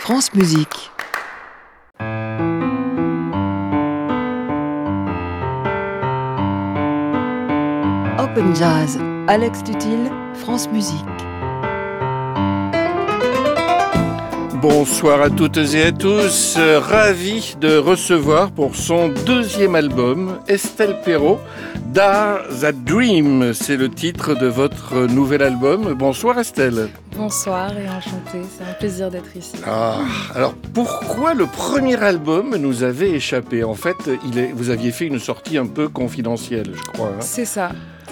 France Musique. Open Jazz, Alex Tutil, France Musique. Bonsoir à toutes et à tous, ravi de recevoir pour son deuxième album Estelle Perrault, Dare That Dream, c'est le titre de votre nouvel album. Bonsoir Estelle. Bonsoir et enchantée, c'est un plaisir d'être ici. Alors pourquoi le premier album nous avait échappé ? En fait, vous aviez fait une sortie un peu confidentielle, je crois. C'est ça.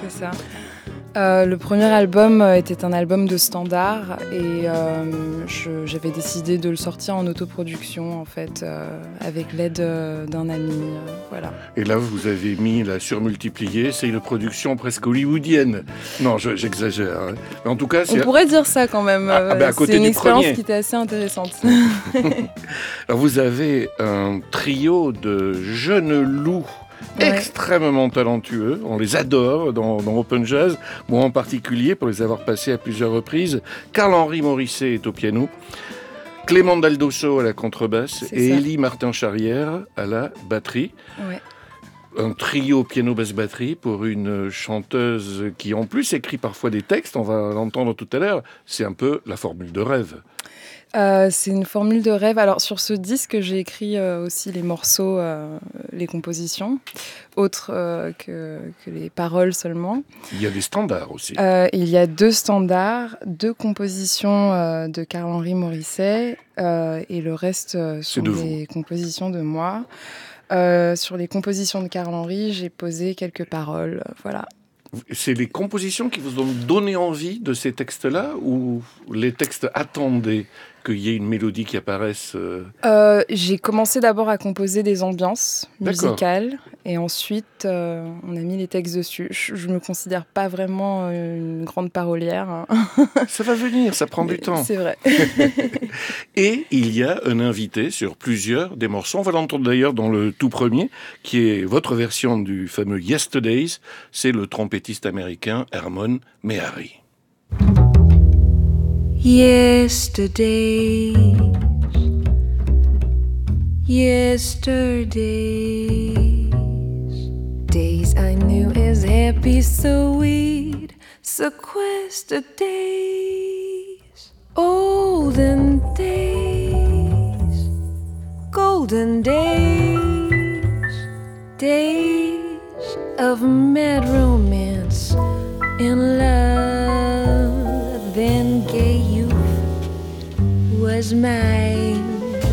Le premier album était un album de standard et j'avais décidé de le sortir en autoproduction en fait, avec l'aide d'un ami, voilà. Et là vous avez mis la surmultipliée, c'est une production presque hollywoodienne. Non, j'exagère. Hein. Mais en tout cas, on pourrait dire ça quand même. À côté c'est une expérience premier. qui était assez intéressante. Alors vous avez un trio de jeunes loups. Ouais. Extrêmement talentueux, on les adore dans Open Jazz, moi en particulier pour les avoir passés à plusieurs reprises. Carl-Henri Morisset est au piano, Clément Daldosso à la contrebasse et Élie Martin-Charrière à la batterie. Ouais. Un trio piano-basse-batterie pour une chanteuse qui en plus écrit parfois des textes, on va l'entendre tout à l'heure, c'est un peu la formule de rêve. C'est une formule de rêve. Alors sur ce disque, j'ai écrit aussi les morceaux, les compositions, autres que les paroles seulement. Il y a des standards aussi. Il y a 2 standards, 2 compositions de Carl-Henri Morisset et le reste sont des compositions de moi. Sur les compositions de Carl-Henri, j'ai posé quelques paroles, voilà. C'est les compositions qui vous ont donné envie de ces textes-là ou les textes attendaient qu'il y ait une mélodie qui apparaisse J'ai commencé d'abord à composer des ambiances musicales et ensuite on a mis les textes dessus. Je ne me considère pas vraiment une grande parolière. Hein. Ça va venir, ça prend du temps. C'est vrai. Et il y a un invité sur plusieurs des morceaux. On va l'entendre d'ailleurs dans le tout premier, qui est votre version du fameux Yesterdays. C'est le trompettiste américain Hermon Mehari. Yesterdays, days I knew as happy, sweet, sequestered days, olden days, golden days, days of mad romance and love, then gay youth was mine,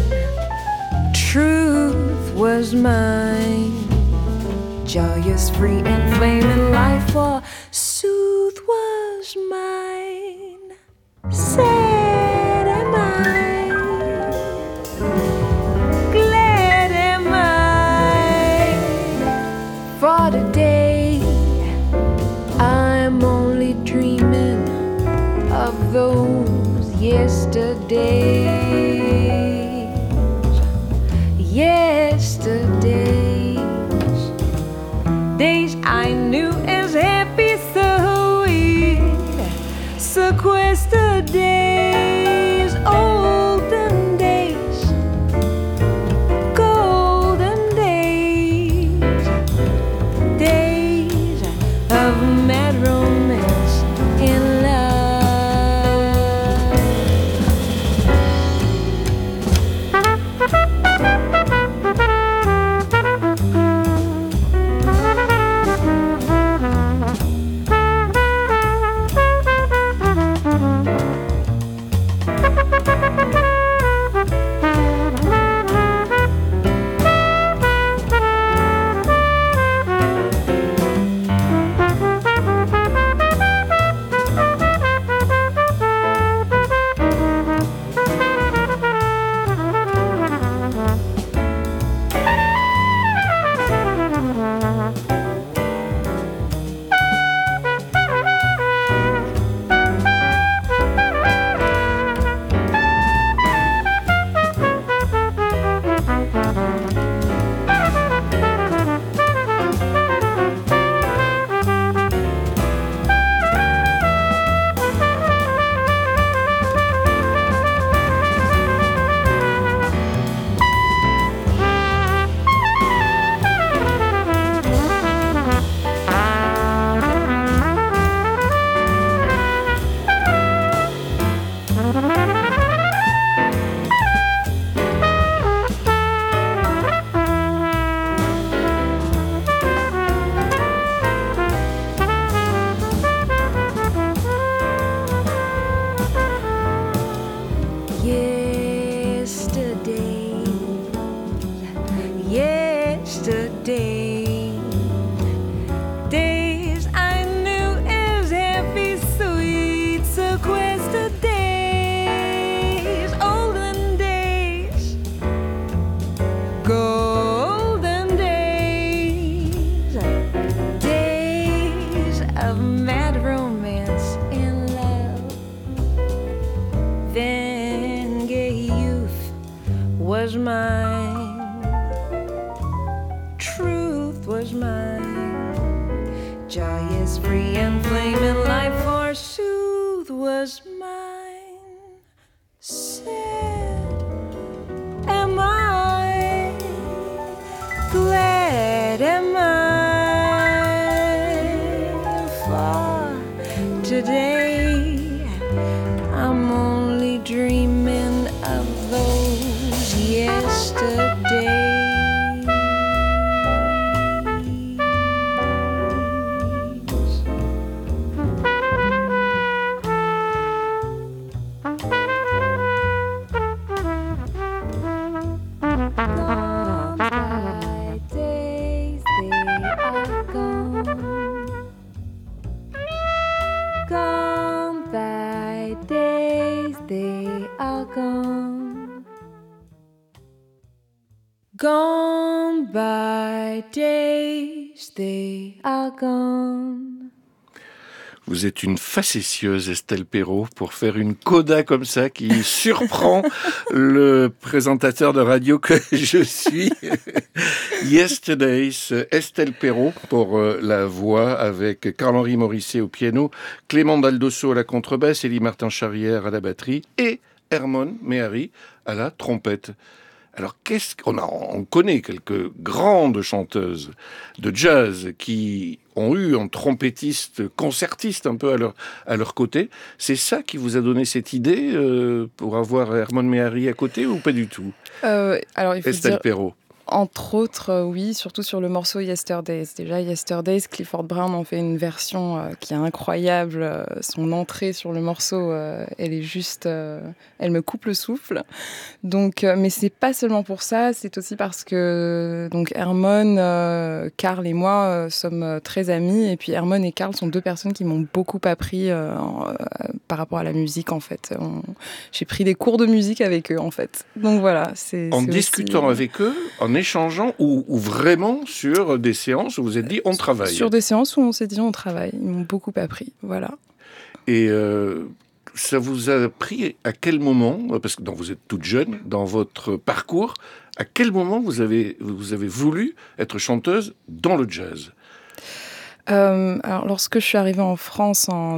truth was mine, joyous, free and flaming life for sooth was mine, sad am I, glad am I, for today I'm only dreaming of those yesterdays, days I knew as happy, sweet, sequestered days, olden days, golden days, days of mad romance in love. was mine, truth was mine, joy is free and flame in life forsooth was mine. Sad am I, glad am I, for today I'm only dreaming of those yesterdays. Gone by days, they are gone. Gone by days, they are gone. Gone by days, they are gone. Vous êtes une facétieuse, Estelle Perrot, pour faire une coda comme ça qui surprend le présentateur de radio que je suis. Yesterdays, Estelle Perrot pour la voix, avec Carl-Henri Morisset au piano, Clément Daldosso à la contrebasse, Élie Martin-Charrière à la batterie et Hermone Méhari à la trompette. Alors, on connaît quelques grandes chanteuses de jazz qui ont eu un trompettiste, concertiste un peu à leur côté. C'est ça qui vous a donné cette idée pour avoir Hermone Méhari à côté ou pas du tout? Alors, il faut Estelle Perrot. Entre autres, oui, surtout sur le morceau Yesterdays. Déjà, Yesterdays, Clifford Brown en fait une version qui est incroyable. Son entrée sur le morceau, elle est juste... elle me coupe le souffle. Donc, mais c'est pas seulement pour ça, c'est aussi parce que donc Hermone, Carl et moi sommes très amis. Et puis Hermone et Carl sont deux personnes qui m'ont beaucoup appris par rapport à la musique, en fait. J'ai pris des cours de musique avec eux, en fait. Donc voilà. En discutant avec eux, en échangeant ou vraiment sur des séances où vous vous êtes dit on travaille? Sur des séances où on s'est dit on travaille. Ils m'ont beaucoup appris, voilà. Et ça vous a pris à quel moment, parce que vous êtes toute jeune, dans votre parcours, à quel moment vous avez voulu être chanteuse dans le jazz? Alors, lorsque je suis arrivée en France en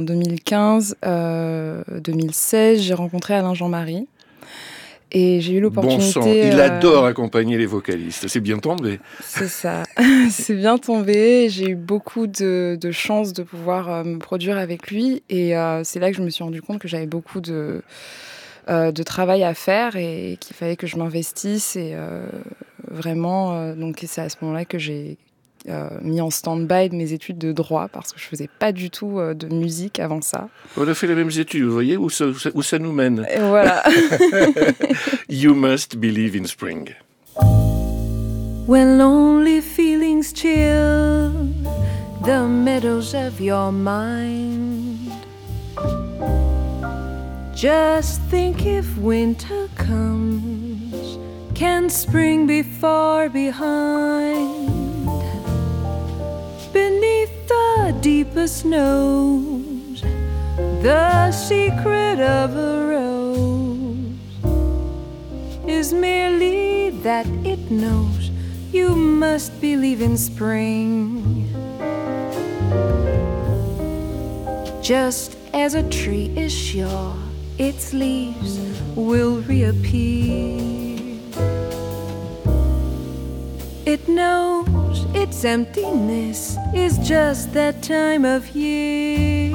2015-2016, j'ai rencontré Alain Jean-Marie. Et j'ai eu l'opportunité... Bon sang, il adore accompagner les vocalistes. C'est bien tombé. C'est ça. C'est bien tombé. J'ai eu beaucoup de chance de pouvoir me produire avec lui. Et c'est là que je me suis rendu compte que j'avais beaucoup de travail à faire et qu'il fallait que je m'investisse. Et vraiment, donc c'est à ce moment-là que j'ai mis en stand-by mes études de droit parce que je faisais pas du tout de musique avant ça. On a fait les mêmes études, vous voyez où ça nous mène. Et voilà. You must believe in spring. When lonely feelings chill the meadows of your mind, just think if winter comes, can spring be far behind? Beneath the deepest snows, the secret of a rose is merely that it knows you must believe in spring. Just as a tree is sure its leaves will reappear, it knows its emptiness is just that time of year.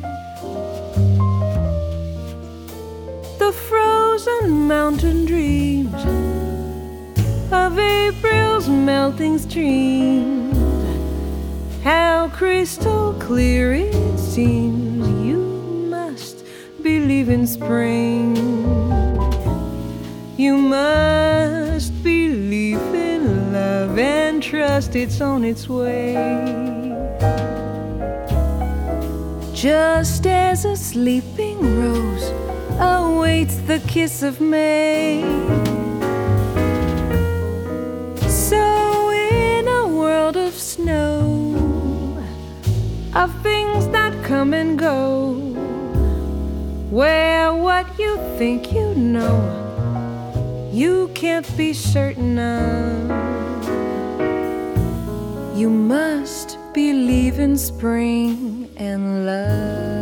The frozen mountain dreams of April's melting stream, how crystal clear it seems. You must believe in spring. You must believe in love and trust it's on its way. Just as a sleeping rose awaits the kiss of May, so in a world of snow, of things that come and go, where what you think you know you can't be certain of. You must believe in spring and love.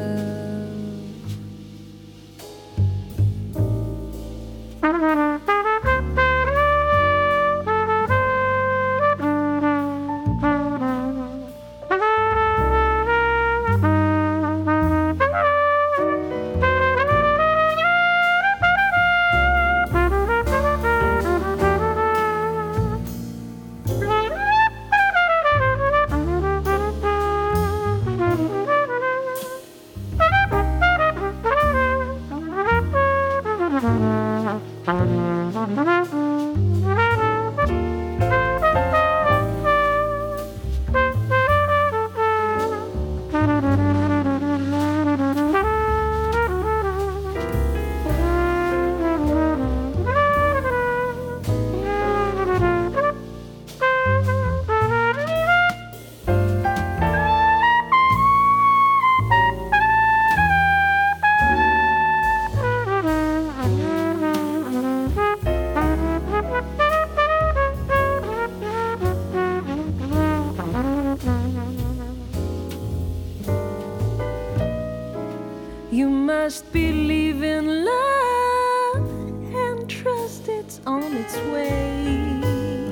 You must believe in love and trust it's on its way.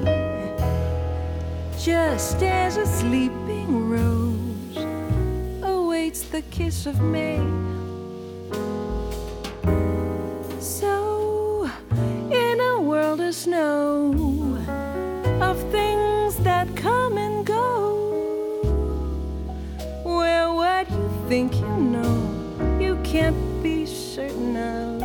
Just as a sleeping rose awaits the kiss of May. So, in a world of snow, of things that come and go, where what you think you know you can't be certain of.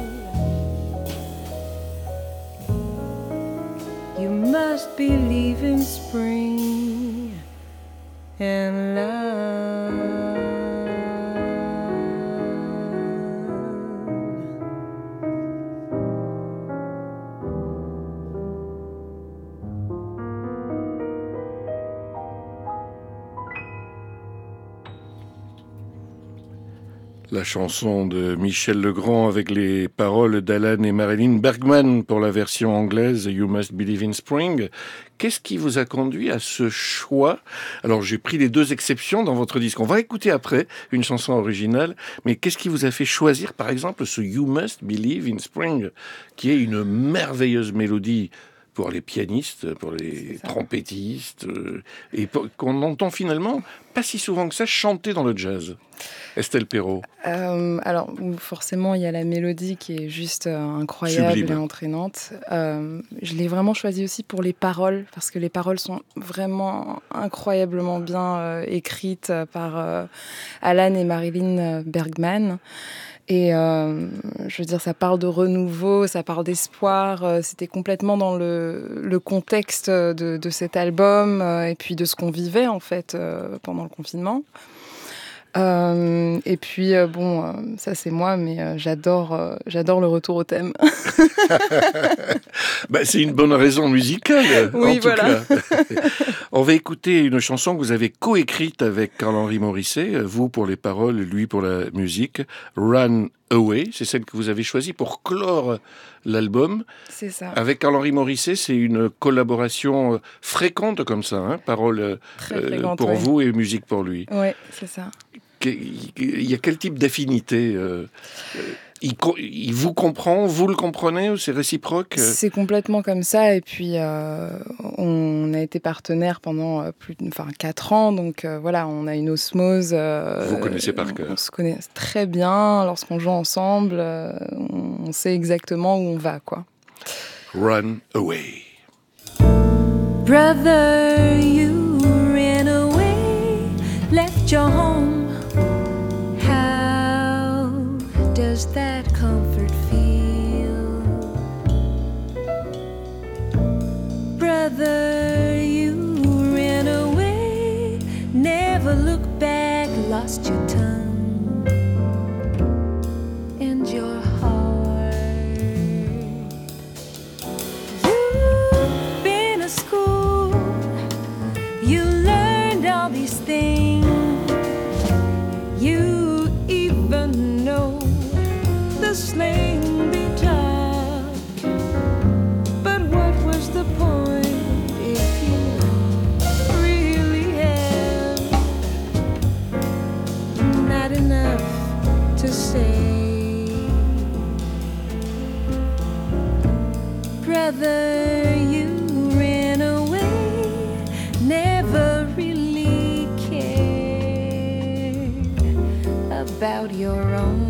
You must believe in spring and love. La chanson de Michel Legrand avec les paroles d'Alan et Marilyn Bergman pour la version anglaise You Must Believe in Spring. Qu'est-ce qui vous a conduit à ce choix? Alors j'ai pris les deux exceptions dans votre disque. On va écouter après une chanson originale, mais qu'est-ce qui vous a fait choisir par exemple ce You Must Believe in Spring, qui est une merveilleuse mélodie pour les pianistes, pour les trompettistes, et qu'on entend finalement pas si souvent que ça chanter dans le jazz. Estelle Perrault. Alors, forcément, il y a la mélodie qui est juste incroyable et entraînante. Je l'ai vraiment choisi aussi pour les paroles, parce que les paroles sont vraiment incroyablement bien écrites par Alan et Marilyn Bergman. Et je veux dire, ça parle de renouveau, ça parle d'espoir. C'était complètement dans le contexte de cet album et puis de ce qu'on vivait en fait pendant le confinement. Et puis bon, ça c'est moi, mais j'adore le retour au thème. Bah, c'est une bonne raison musicale. Oui, en tout voilà. cas. On va écouter une chanson que vous avez coécrite avec Carl-Henri Morisset, vous pour les paroles, lui pour la musique. Run Away, c'est celle que vous avez choisie pour clore l'album. C'est ça. Avec Carl-Henri Morisset, c'est une collaboration fréquente comme ça, hein, paroles fréquente, pour vous et musique pour lui. Oui, c'est ça. Il y a quel type d'affinité il vous comprend, vous le comprenez, ou c'est réciproque? C'est complètement comme ça, et puis on a été partenaires pendant 4 ans, donc voilà, on a une osmose. Vous connaissez par cœur. On se connaît très bien, lorsqu'on joue ensemble, on sait exactement où on va, quoi. Run Away. Brother, you ran away, left your home. How does that comfort feel? Brother, you ran away, never looked back, lost your tongue and your heart. You've been to school, you learned all these things. You even know the Brother, you ran away, never really cared about your own.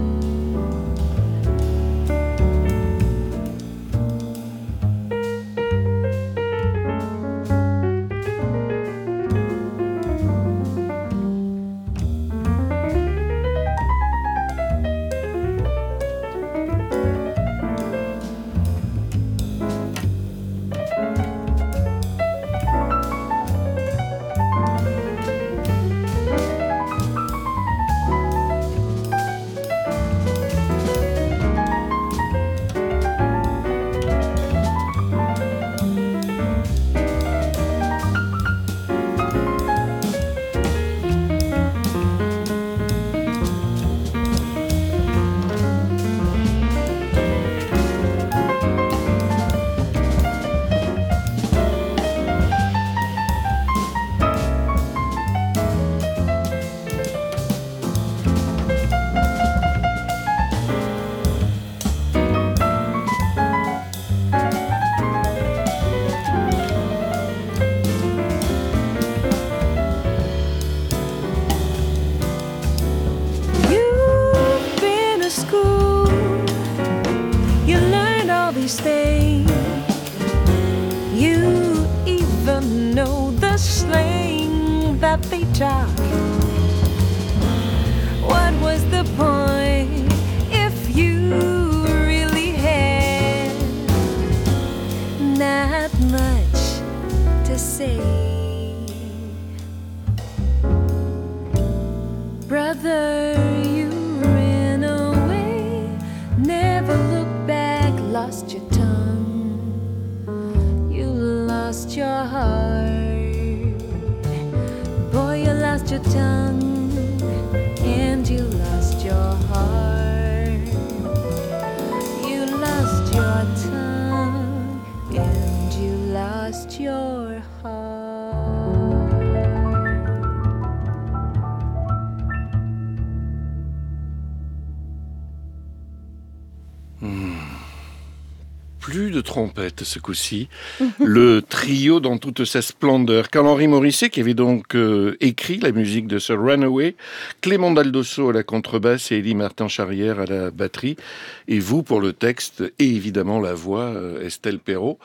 They talk. What was the point if you really had not much to say? Brother, you ran away, never looked back, lost your tongue, you lost your heart. Boy, you lost your tongue and you lost your heart. You lost your tongue and you lost your heart. Plus de trompette ce coup-ci, le trio dans toute sa splendeur. Carl-Henri Morisset qui avait donc écrit la musique de ce Runaway, Clément Daldosso à la contrebasse et Élie Martin-Charrière à la batterie, et vous pour le texte et évidemment la voix, Estelle Perrault.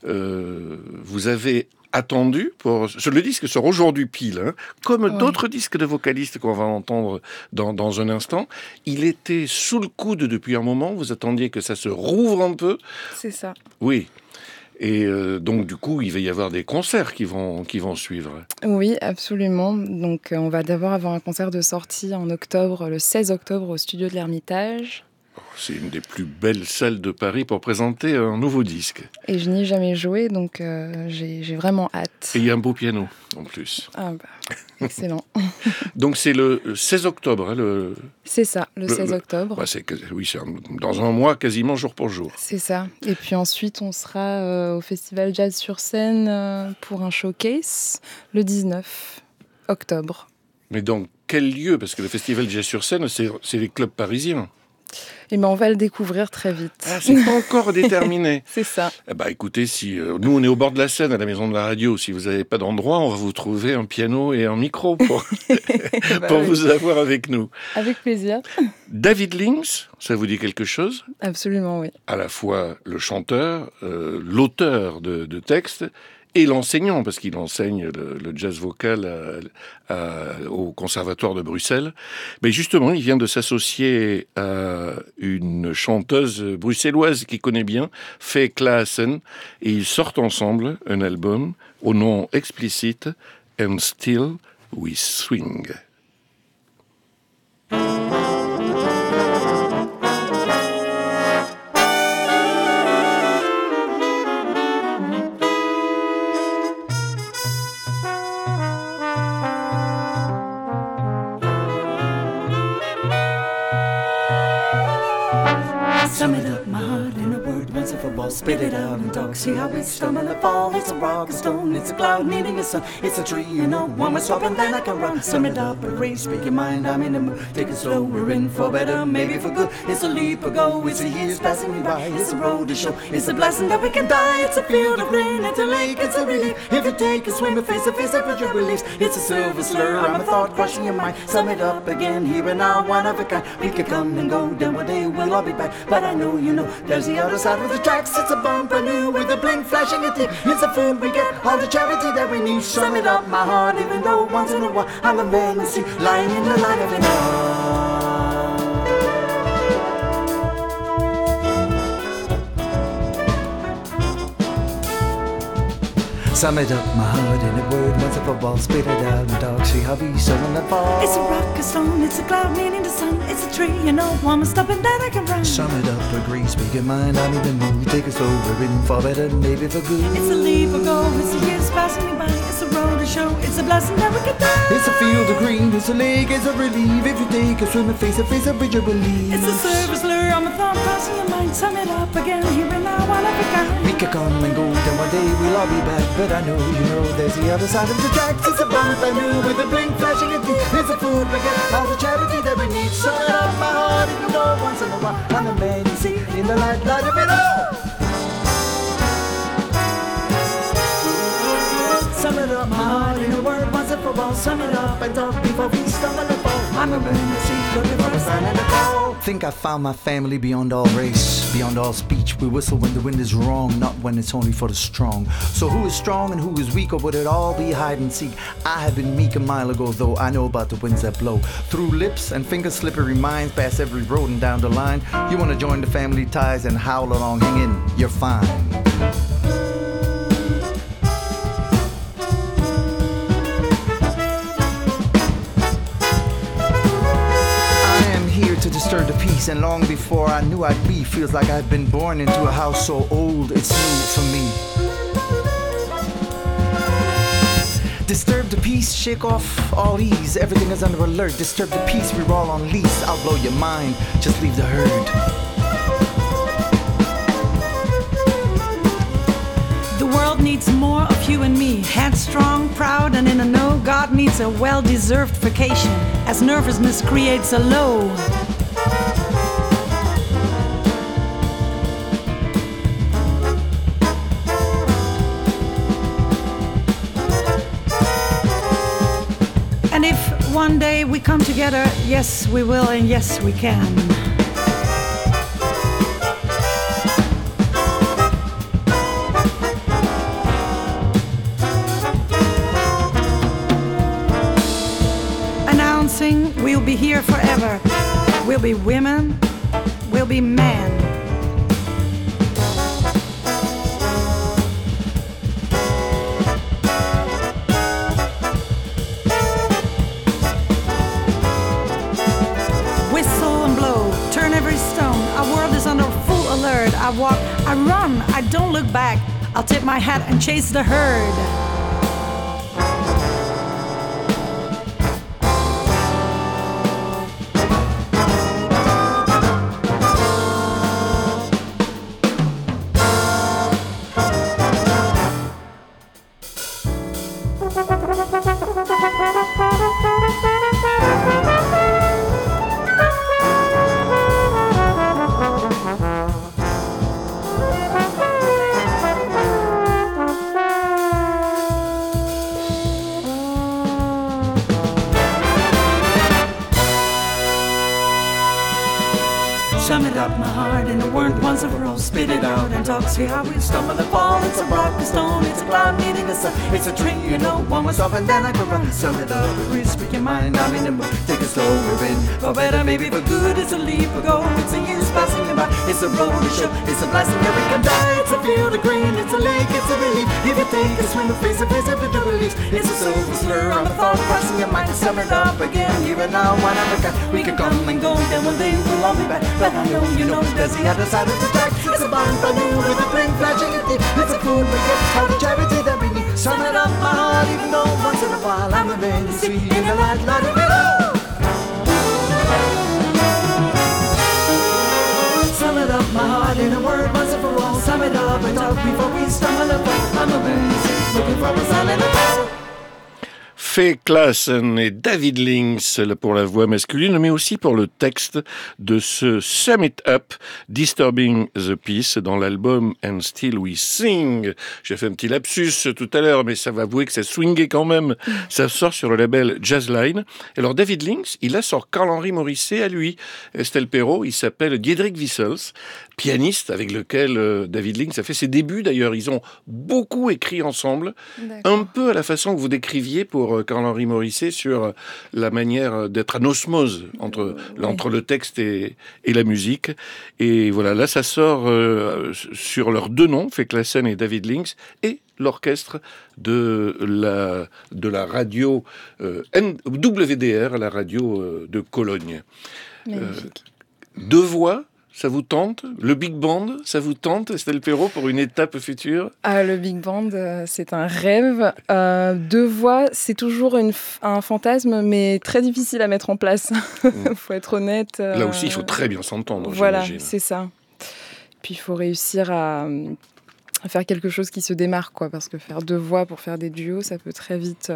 Vous avez attendu pour... Le disque sort aujourd'hui pile, hein, comme d'autres disques de vocalistes qu'on va entendre dans un instant. Il était sous le coude depuis un moment, vous attendiez que ça se rouvre un peu. C'est ça. Oui. Et donc, du coup, il va y avoir des concerts qui vont suivre. Oui, absolument. Donc, on va d'abord avoir un concert de sortie en octobre, le 16 octobre, au Studio de l'Ermitage. C'est une des plus belles salles de Paris pour présenter un nouveau disque. Et je n'y ai jamais joué, donc j'ai vraiment hâte. Et il y a un beau piano, en plus. Ah bah, excellent. Donc c'est le 16 octobre. Hein, c'est ça, le 16 octobre. Ouais, c'est dans un mois, quasiment jour pour jour. C'est ça. Et puis ensuite, on sera au Festival Jazz sur Scène pour un showcase le 19 octobre. Mais dans quel lieu? Parce que le Festival Jazz sur Scène, c'est les clubs parisiens. Eh ben, on va le découvrir très vite. Ah, c'est pas encore déterminé. C'est ça. Eh ben, écoutez, si nous on est au bord de la Seine à la Maison de la Radio, si vous n'avez pas d'endroit, on va vous trouver un piano et un micro pour vous avoir avec nous. Avec plaisir. David Links, ça vous dit quelque chose? Absolument, oui. À la fois le chanteur, l'auteur de textes et l'enseignant, parce qu'il enseigne le jazz vocal au Conservatoire de Bruxelles. Mais justement, il vient de s'associer à une chanteuse bruxelloise qu'il connaît bien, Faye Klaassen, et ils sortent ensemble un album au nom explicite « And Still We Swing ». Sum it up, my heart in a word. Once once and for all. Spit it out and talk, see how we stumble and fall. It's a rock, a stone, it's a cloud needing a sun. It's a tree, you know, one more stop and then I can run. Sum it up, erase, speak your mind, I'm in the mood. Take it slow, we're in for better, maybe for good. It's a leap ago, it's a years passing me by. It's a road to show, it's a blessing that we can die. It's a field of green, it's a lake, it's a relief. If you take a swim and face to face, with your reliefs. It's a silver slur, I'm a thought crushing your mind. Sum it up again, here and now, one of a kind. We could come and go, then one day we'll all be back. But I know you know, there's the other side of the tracks. It's a bump anew with a blink flashing at it. It's the food we get, all the charity that we need. Sum it up, my heart, even though once in a while I'm a man you see, lying in the light of it all. Sum it up, my heart in a word, once and for all. Spit it out and talk, see how we summon the fall. It's a rock, a stone, it's a cloud meaning the sun. It's a tree, you know, one more stop and then I can run. Sum it up, agree, speak your mind, I'm in the mood. Take it slow, we're in for better, maybe for good. It's a leap ago, it's a years passing me by. It's a road to show, it's a blessing that we can die. It's a field of green, it's a lake, it's a relief. If you take a swim and face a bridge of belief. It's a service lure, I'm a thought crossing your mind. Sum it up again, here and now, one of a kind. We could come and go, then one day we'll all be back. But I know, you know, there's the other side of the tracks. It's a bump I knew with a blink flashing at me. It's a food we get, all the charity that we need. Sum it up, my heart, even though once in a while I'm a man you see, in the light of it all. Sum it up, my heart, in a word, once and for all. Sum it up and talk before we stumble and fall. I'm a man you see, looking for a sign and a call. Think I found my family beyond all race, beyond all speech. We whistle when the wind is wrong, not when it's only for the strong. So who is strong and who is weak, or would it all be hide and seek? I have been meek a mile ago, though I know about the winds that blow. Through lips and fingers, slippery minds, past every road and down the line. You wanna join the family ties and howl along, hang in, you're fine. To disturb the peace, and long before I knew I'd be, feels like I've been born into a house so old it's new for me. Disturb the peace, shake off all ease, everything is under alert. Disturb the peace, we're all on lease. I'll blow your mind, just leave the herd. The world needs more of you and me. Headstrong, proud, and in the know. God needs a well-deserved vacation, as nervousness creates a low. And if one day we come together, yes we will and yes we can. We'll be here forever. We'll be women, we'll be men. Whistle and blow, turn every stone. Our world is under full alert. I walk, I run, I don't look back. I'll tip my hat and chase the herd. Sum it up, my heart, in a word once and for all. Spit it out and talk, see how we stumble and fall. It's a rock, a stone, it's a cloud meeting a sun. It's a tree, you know, one was off and then I could run. Sum it up, agree, speak your mind, I'm in the mood. Take it slow, we're in for better, maybe for good. It's a leap ago, it's a years passing me by. It's a road to show, it's a blessing that we can die. It's a field of green, it's a lake, it's a relief. If you take a swim and face with the release. It's a silver slur on the thought crossing your mind. Sum it up again, here and now, one of a kind. We can come and go, then one day we'll all be back. But I know, you know, there's the other side of the track. It's a bonfire with a blink flashing at it. It's a food we get, all the charity that we need. Sum it up, my heart, even though once in a while I'm a man you see in the light of it all. Sum it up, my heart, in a word once and for all. up and talk before we stumble upon. I'm a busy looking for a silent apart. Fay Klassen et David Links pour la voix masculine, mais aussi pour le texte de ce Sum It Up, Disturbing the Peace, dans l'album And Still We Sing. J'ai fait un petit lapsus tout à l'heure, mais ça va avouer que ça swingait quand même. Ça sort sur le label Jazzline. Alors David Links, il a sur Carl-Henry Morisset à lui. Estelle Perrault, il s'appelle Diederik Wissels, pianiste avec lequel David Links a fait ses débuts d'ailleurs. Ils ont beaucoup écrit ensemble, un peu à la façon que vous décriviez pour Carl-Henry Morisset sur la manière d'être en osmose entre le texte et la musique. Et voilà, là ça sort sur leurs deux noms, Fay Klassen et David Links, et l'orchestre de la radio WDR, la radio de Cologne. Deux voix, ça vous tente? Le big band, ça vous tente, Estelle Perrault, pour une étape future? Le big band, c'est un rêve. Deux voix, c'est toujours un fantasme, mais très difficile à mettre en place. Faut être honnête. Là aussi, il faut très bien s'entendre, voilà, j'imagine. C'est ça. Puis il faut réussir à faire quelque chose qui se démarque, quoi, parce que faire deux voix pour faire des duos, ça peut très vite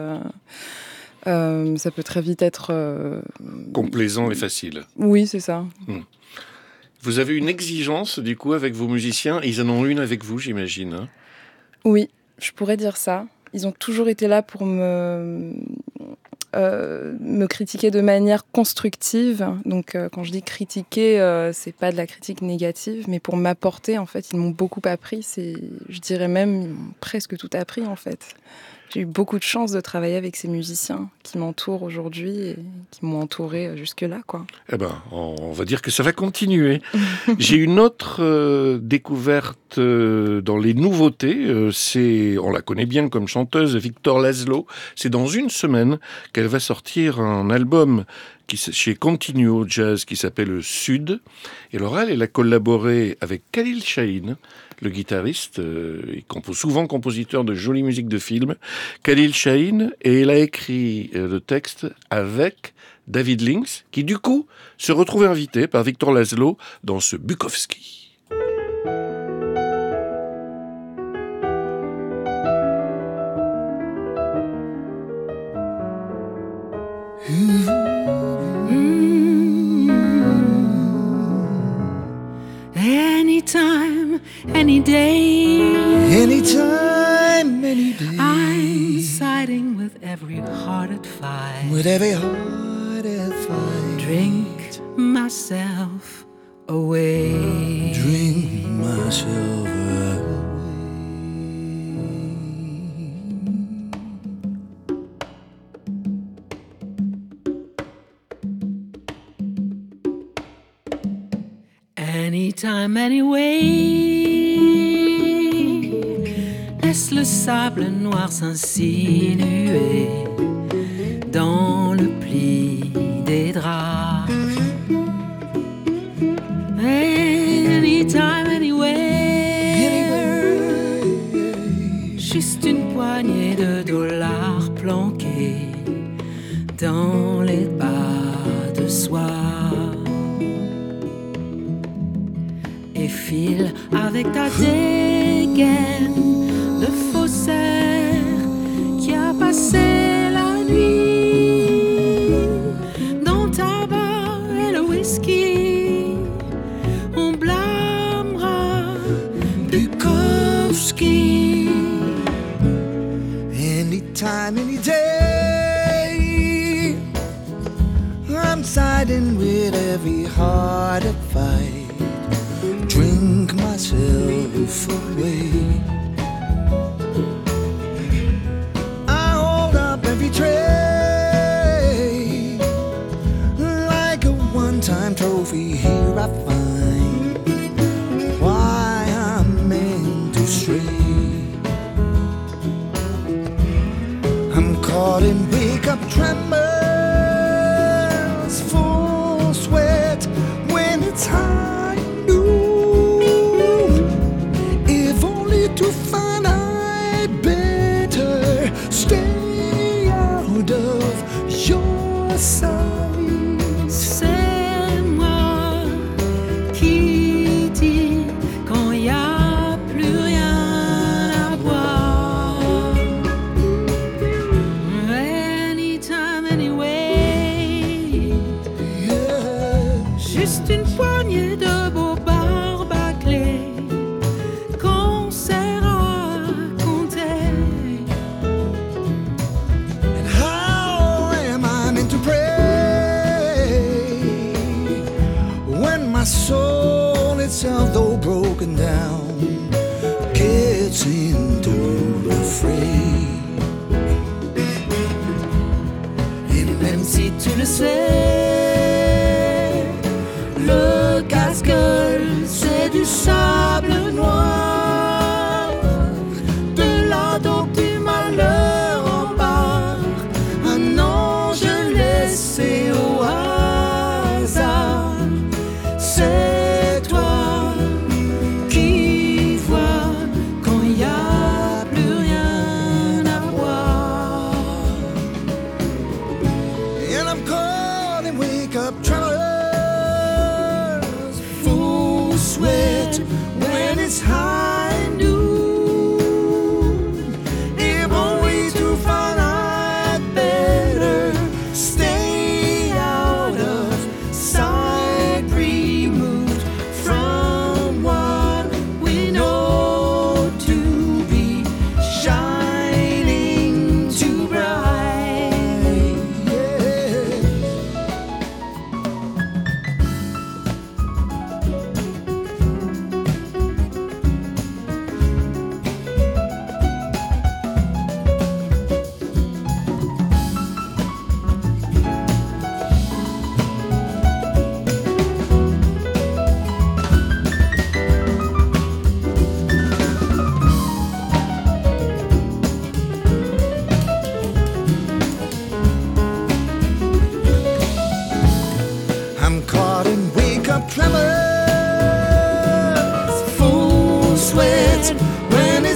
être... complaisant et facile. Oui, c'est ça. Vous avez une exigence, du coup, avec vos musiciens. Ils en ont une avec vous, j'imagine. Hein? Oui, je pourrais dire ça. Ils ont toujours été là pour me critiquer de manière constructive. Donc, quand je dis critiquer, c'est pas de la critique négative, mais pour m'apporter, en fait, ils m'ont beaucoup appris. Je dirais même, ils m'ont presque tout appris, en fait. J'ai eu beaucoup de chance de travailler avec ces musiciens qui m'entourent aujourd'hui et qui m'ont entourée jusque-là, quoi. Eh ben, on va dire que ça va continuer. J'ai une autre découverte dans les nouveautés. On la connaît bien comme chanteuse, Victor Laszlo. C'est dans une semaine qu'elle va sortir un album chez Continuo Jazz qui s'appelle Sud. Et alors elle a collaboré avec Khalil Shahin, le guitariste, il compose souvent compositeur de jolies musiques de films, Khalil Shahin, et elle a écrit le texte avec David Links, qui du coup se retrouve invité par Victor Laszlo dans ce Bukowski. Anytime, any day. Anytime, any day. I'm siding with every hearted fight. With every hearted fight. Drink myself away. Drink myself away. Anytime, anyway. Laisse le sable noir s'insinuer dans le pli des draps. Anytime, anywhere. Juste une poignée de dollars planqués dans les bas de soie. Et file avec ta dégaine de faussaire qui a passé la nuit dans ta bar et le whisky. On blâmera Bukowski. Anytime, any day. I'm siding with every hearted fight. Drink myself away. I hold up every tray like a one-time trophy. Here I find why I'm meant to stray. I'm caught in wake-up tremors, full sweat when it's high. To find I better stay out of your sight. C'est moi qui dis quand y a plus rien.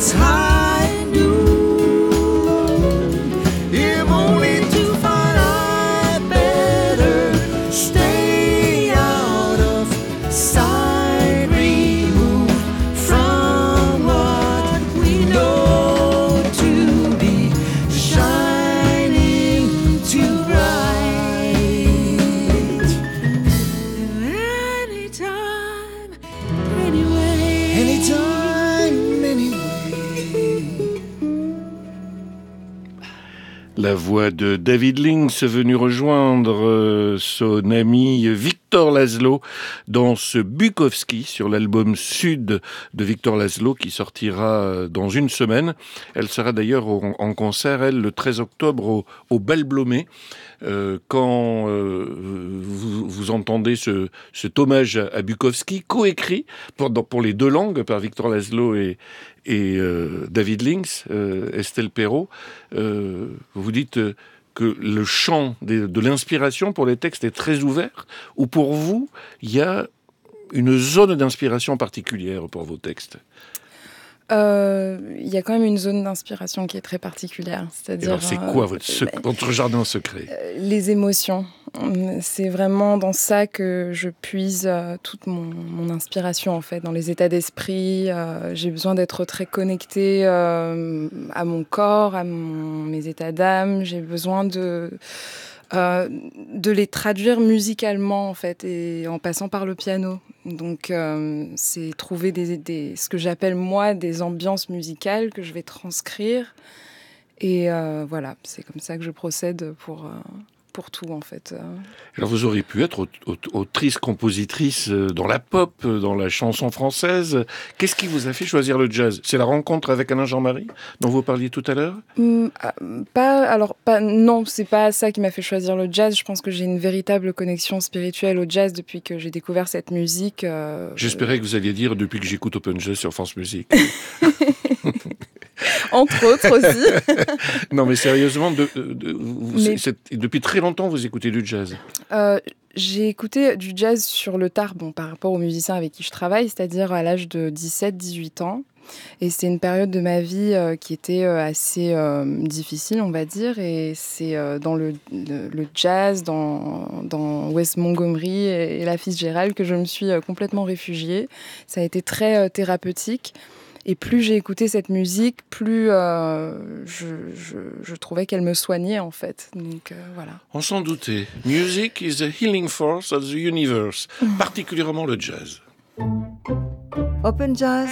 this high noon. If only to find I better stay out of sight, remove from what we know to be shining too bright. Anytime, anyway. Anytime, anyway. La voix de David Links venu rejoindre son ami Victor Laszlo dans ce Bukowski sur l'album Sud de Victor Laszlo qui sortira dans une semaine. Elle sera d'ailleurs en concert, elle, le 13 octobre au Bal Blomé. Quand vous entendez cet hommage à Bukowski, coécrit pour les deux langues par Victor Laszlo et David Links, Estelle Perrault, vous dites que le champ de l'inspiration pour les textes est très ouvert, ou pour vous, il y a une zone d'inspiration particulière pour vos textes? Il y a quand même une zone d'inspiration qui est très particulière. C'est-à-dire, alors, c'est quoi votre jardin secret? Les émotions. C'est vraiment dans ça que je puise toute mon inspiration, en fait, dans les états d'esprit. J'ai besoin d'être très connectée à mon corps, à mes états d'âme. J'ai besoin de les traduire musicalement, en fait, et en passant par le piano. Donc, c'est trouver ce que j'appelle, moi, des ambiances musicales que je vais transcrire. Et voilà, c'est comme ça que je procède pour tout, en fait. Alors, vous auriez pu être autrice, compositrice dans la pop, dans la chanson française. Qu'est-ce qui vous a fait choisir le jazz? C'est la rencontre avec Alain Jean-Marie, dont vous parliez tout à l'heure? Non, c'est pas ça qui m'a fait choisir le jazz. Je pense que j'ai une véritable connexion spirituelle au jazz depuis que j'ai découvert cette musique. J'espérais que vous alliez dire depuis que j'écoute Open Jazz sur France Musique. Entre autres aussi. Non, mais sérieusement, depuis très longtemps, vous écoutez du jazz. J'ai écouté du jazz sur le tard, par rapport aux musiciens avec qui je travaille, c'est-à-dire à l'âge de 17-18 ans. Et c'est une période de ma vie qui était assez difficile, on va dire. Et c'est dans le jazz, dans Wes Montgomery et la Fitzgerald que je me suis complètement réfugiée. Ça a été très thérapeutique. Et plus j'ai écouté cette musique, plus je trouvais qu'elle me soignait, en fait. Donc, voilà. On s'en doutait. Music is the healing force of the universe, particulièrement le jazz. Open Jazz.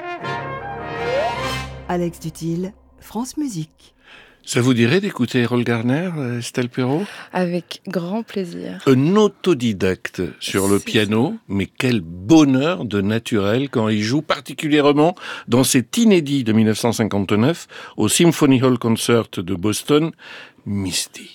Alex Dutil, France Musique. Ça vous dirait d'écouter Errol Garner, Estelle Perrault? Avec grand plaisir. Un autodidacte sur le piano, mais quel bonheur de naturel quand il joue, particulièrement dans cet inédit de 1959 au Symphony Hall Concert de Boston, Misty.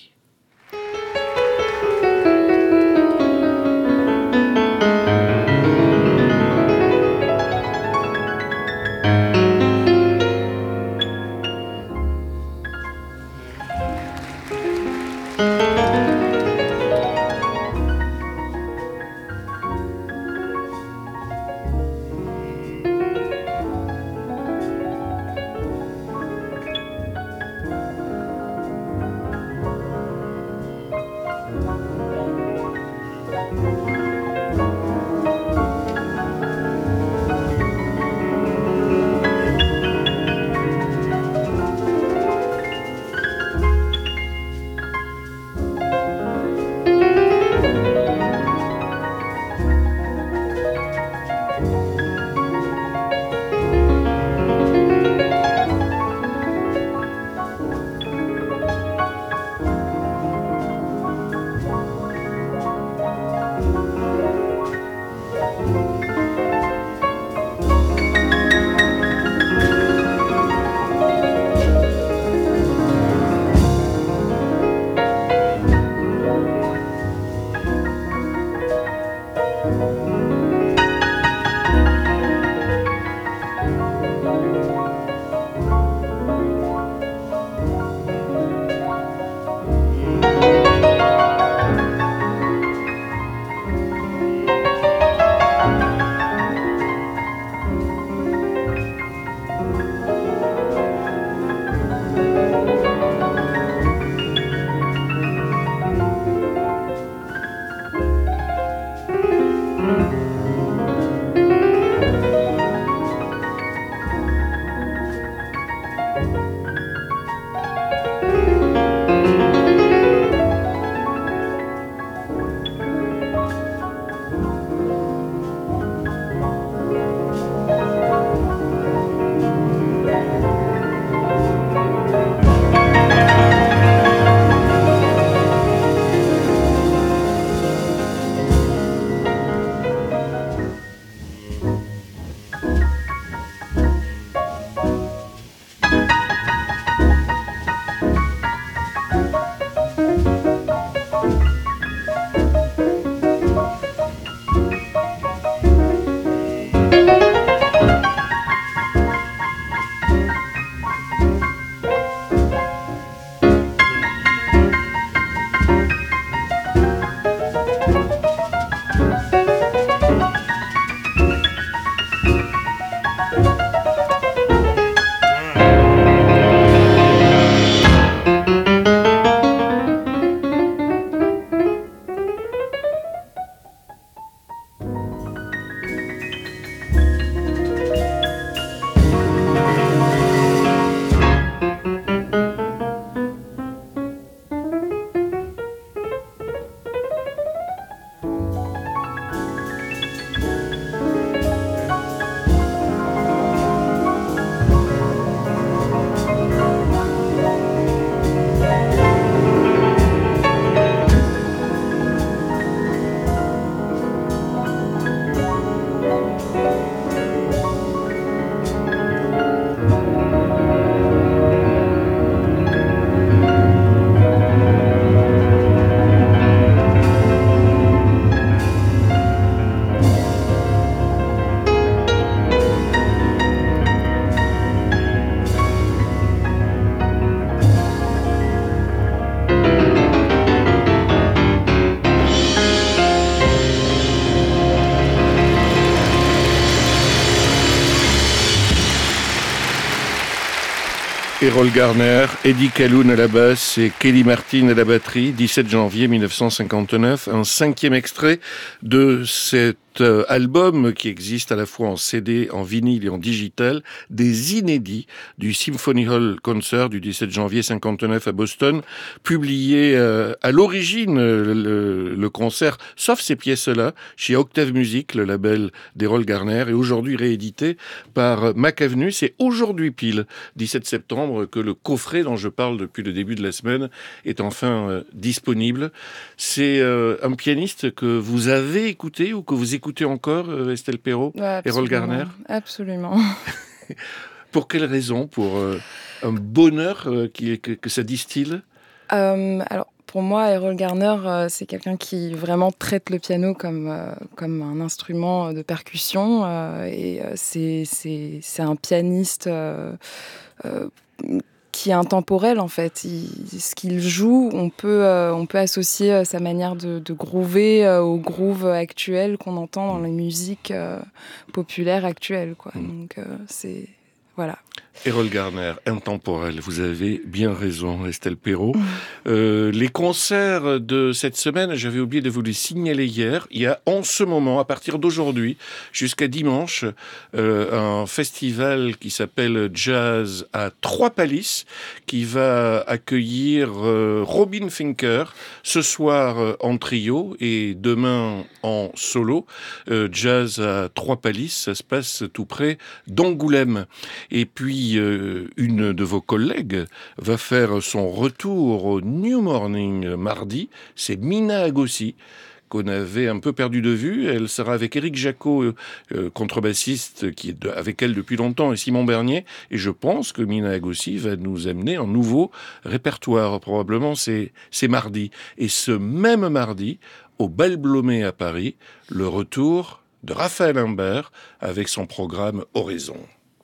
Errol Garner, Eddie Calhoun à la basse et Kelly Martin à la batterie, 17 janvier 1959, un 5e extrait de cet album qui existe à la fois en CD, en vinyle et en digital, des inédits du Symphony Hall Concert du 17 janvier 59 à Boston, publié à l'origine le concert, sauf ces pièces-là, chez Octave Music, le label d'Errol Garner, et aujourd'hui réédité par Mac Avenue. C'est aujourd'hui pile, 17 septembre, que le coffret dont je parle depuis le début de la semaine est enfin disponible. C'est un pianiste que vous avez écouté ou que vous écoutez encore, Estelle Perrault, Errol Garner? Absolument. Pour quelle raison? Pour un bonheur que ça distille? Alors, pour moi, Errol Garner, c'est quelqu'un qui vraiment traite le piano comme un instrument de percussion. C'est un pianiste qui est intemporel, en fait. Ce qu'il joue, on peut associer sa manière de groover au groove actuel qu'on entend dans les musiques populaires actuelles, quoi. Donc, c'est... Voilà. Errol Garner, intemporel, vous avez bien raison, Estelle Perrault. Les concerts de cette semaine, j'avais oublié de vous les signaler hier. Il y a en ce moment, à partir d'aujourd'hui, jusqu'à dimanche, un festival qui s'appelle Jazz à Trois-Pallisses, qui va accueillir Robin Fincker, ce soir en trio et demain en solo. Jazz à Trois-Pallisses, ça se passe tout près d'Angoulême. Et puis, une de vos collègues va faire son retour au New Morning mardi. C'est Mina Agossi, qu'on avait un peu perdu de vue. Elle sera avec Éric Jacot, contrebassiste, qui est avec elle depuis longtemps, et Simon Bernier. Et je pense que Mina Agossi va nous amener un nouveau répertoire. Probablement, c'est mardi. Et ce même mardi, au Bal Blomet à Paris, le retour de Raphaël Imbert avec son programme Oraison.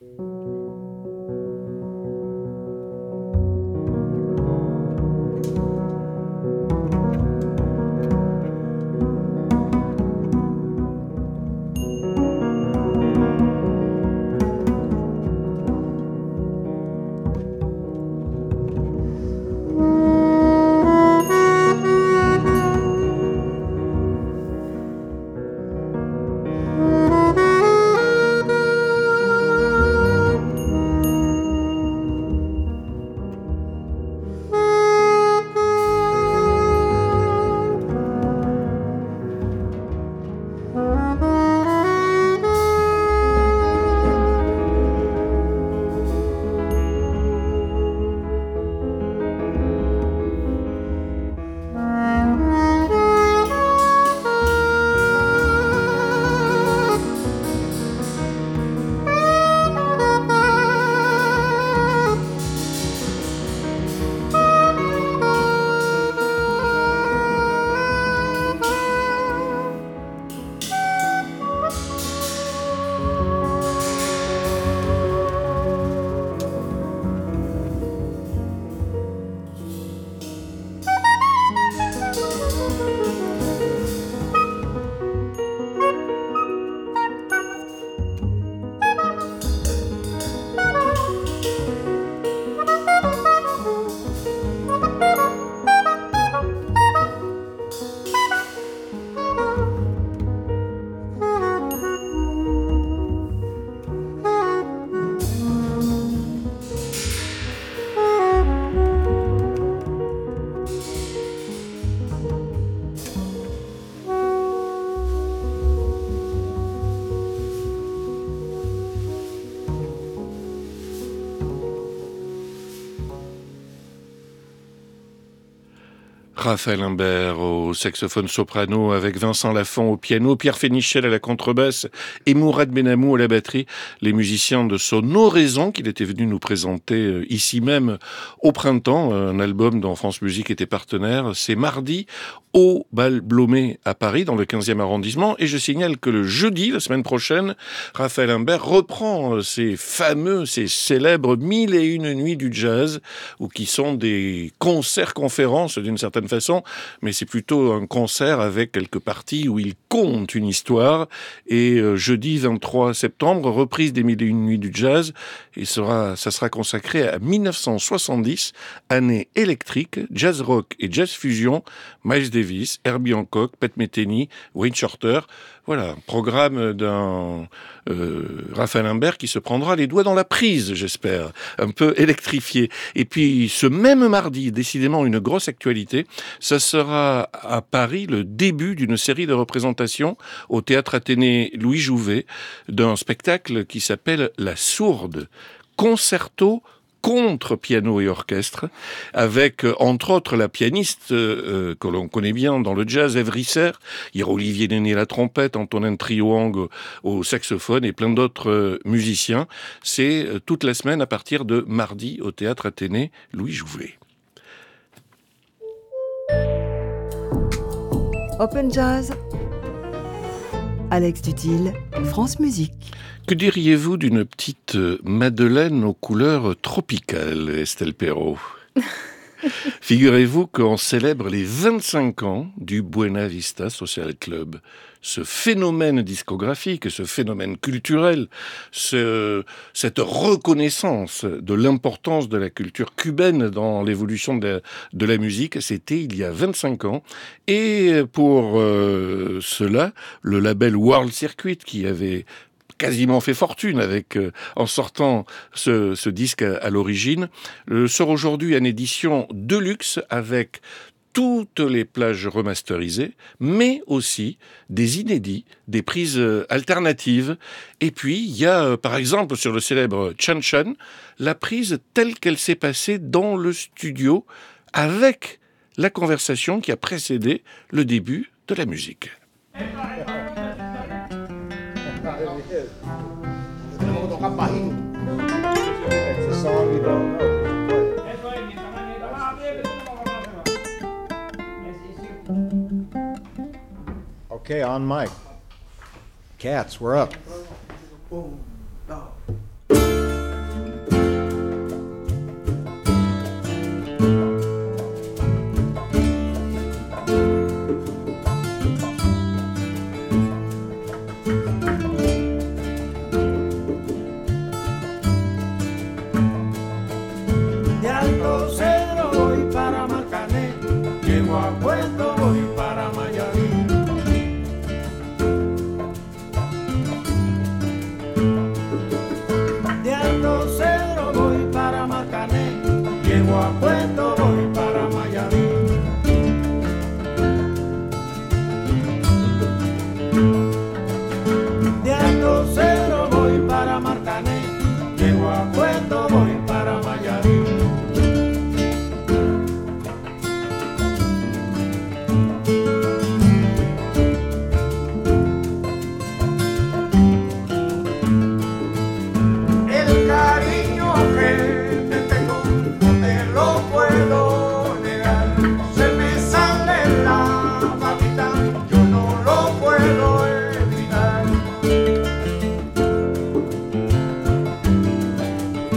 Raphaël Imbert au saxophone soprano avec Vincent Lafont au piano, Pierre Fénichel à la contrebasse et Mourad Benamou à la batterie, les musiciens de son Oraison qu'il était venu nous présenter ici même au printemps, un album dont France Musique était partenaire. C'est mardi au Bal Blomet à Paris, dans le 15e arrondissement. Et je signale que le jeudi, la semaine prochaine, Raphaël Imbert reprend ces célèbres 1001 nuits du jazz, ou qui sont des concerts-conférences d'une certaine façon, façon, mais c'est plutôt un concert avec quelques parties où il conte une histoire. Et jeudi 23 septembre, reprise des 1001 nuits du jazz, et ça sera consacré à 1970, année électrique, jazz rock et jazz fusion, Miles Davis, Herbie Hancock, Pat Metheny, Wayne Shorter. Voilà, un programme d'un Raphaël Imbert qui se prendra les doigts dans la prise, j'espère, un peu électrifié. Et puis, ce même mardi, décidément une grosse actualité, ça sera à Paris le début d'une série de représentations au Théâtre Athénée Louis Jouvet d'un spectacle qui s'appelle La Sourde, concerto contre piano et orchestre, avec entre autres la pianiste que l'on connaît bien dans le jazz, Ève Risser, il y aura Olivier Néné à la trompette, Antonin Triouang au saxophone et plein d'autres musiciens. C'est toute la semaine à partir de mardi au Théâtre Athénée Louis Jouvet. Open Jazz, Alex Dutil, France Musique. Que diriez-vous d'une petite madeleine aux couleurs tropicales, Estelle Perrault? Figurez-vous qu'on célèbre les 25 ans du Buena Vista Social Club. Ce phénomène discographique, ce phénomène culturel, cette reconnaissance de l'importance de la culture cubaine dans l'évolution de la musique, c'était il y a 25 ans. Et pour cela, le label World Circuit, qui avait quasiment fait fortune en sortant ce disque à l'origine, sort aujourd'hui en édition deluxe avec toutes les plages remasterisées, mais aussi des inédits, des prises alternatives. Et puis, il y a, par exemple, sur le célèbre Chan Chan, la prise telle qu'elle s'est passée dans le studio avec la conversation qui a précédé le début de la musique. Okay, on mic. Cats, we're up. De Alto Cedro voy para Marcané, llego a Puerto, voy para Mayarí. De Alto Cedro voy para Marcané, llego a Puerto, voy para Mayarí. De Alto Cedro voy para Marcané, llego a Puerto, voy para Mayarí. El cariño que te tengo no te lo puedo negar. Se me sale la babita, yo no lo puedo evitar.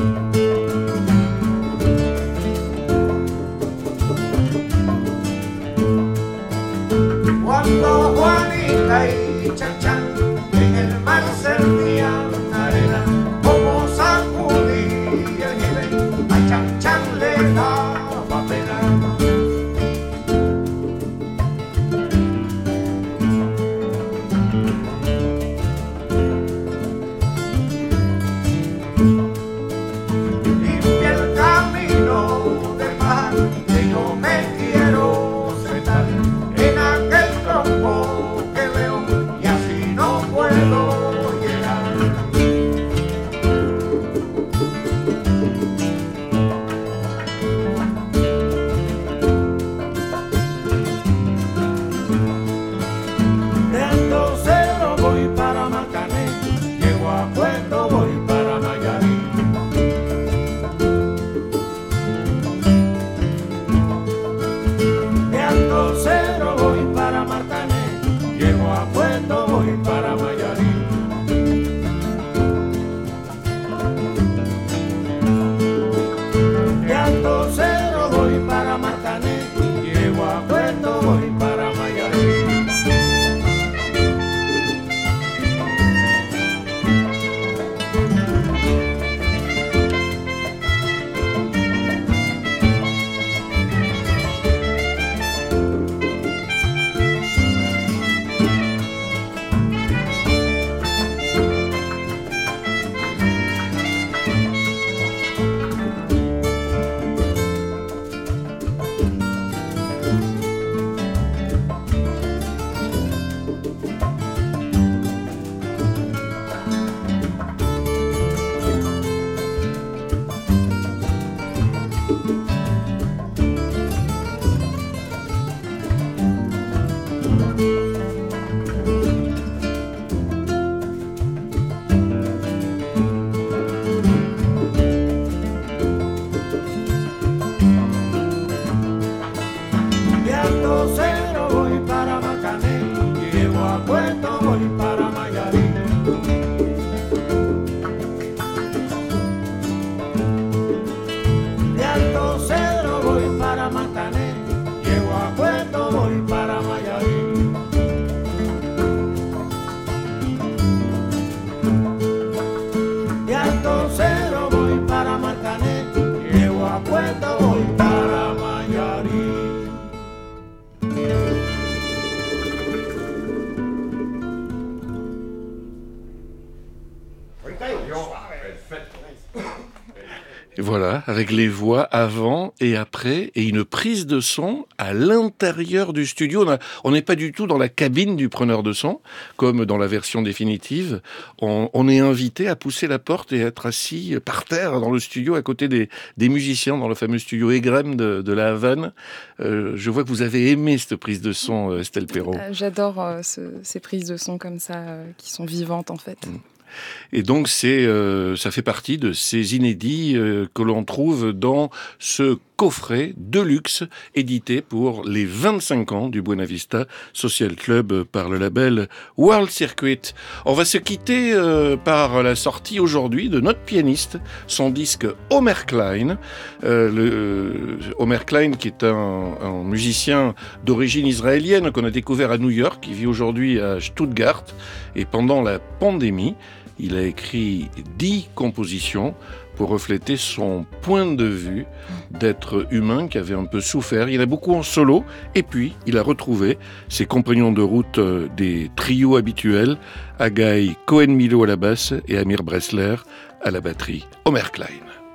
Et voilà, avec les voix avant et après, et une prise de son à l'intérieur du studio. On n'est pas du tout dans la cabine du preneur de son, comme dans la version définitive. On est invité à pousser la porte et être assis par terre dans le studio, à côté des musiciens, dans le fameux studio Egrem de la Havane. Je vois que vous avez aimé cette prise de son, Estelle Perrault. J'adore ces prises de son comme ça, qui sont vivantes en fait. Et donc ça fait partie de ces inédits que l'on trouve dans ce coffret de luxe édité pour les 25 ans du Buena Vista Social Club par le label World Circuit. On va se quitter par la sortie aujourd'hui de notre pianiste, son disque Omer Klein. Omer Klein qui est un musicien d'origine israélienne qu'on a découvert à New York, qui vit aujourd'hui à Stuttgart. Et pendant la pandémie, il a écrit 10 compositions pour refléter son point de vue d'être humain qui avait un peu souffert. Il y en a beaucoup en solo, et puis il a retrouvé ses compagnons de route des trios habituels, Haggai Cohen-Milo à la basse et Amir Bressler à la batterie. Omer Klein.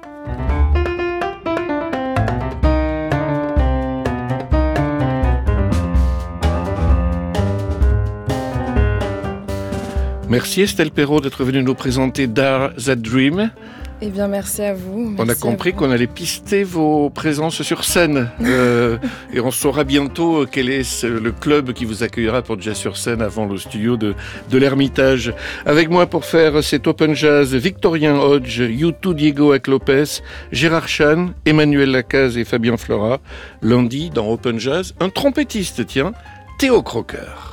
Merci Estelle Perrault d'être venue nous présenter Dare That Dream. Eh bien, merci à vous. On a compris qu'on allait pister vos présences sur scène. Et on saura bientôt quel est le club qui vous accueillera pour Jazz sur scène avant le studio de l'Ermitage. Avec moi pour faire cet Open Jazz, Victorien Hodge, U2 Diego Lopez, Gérard Chan, Emmanuel Lacaze et Fabien Flora. Lundi, dans Open Jazz, un trompettiste, tiens, Théo Crocker.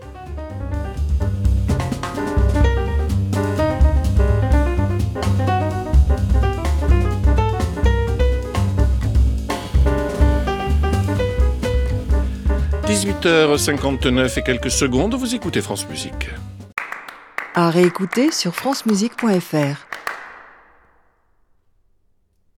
– 18h59 et quelques secondes, vous écoutez France Musique. À réécouter sur francemusique.fr.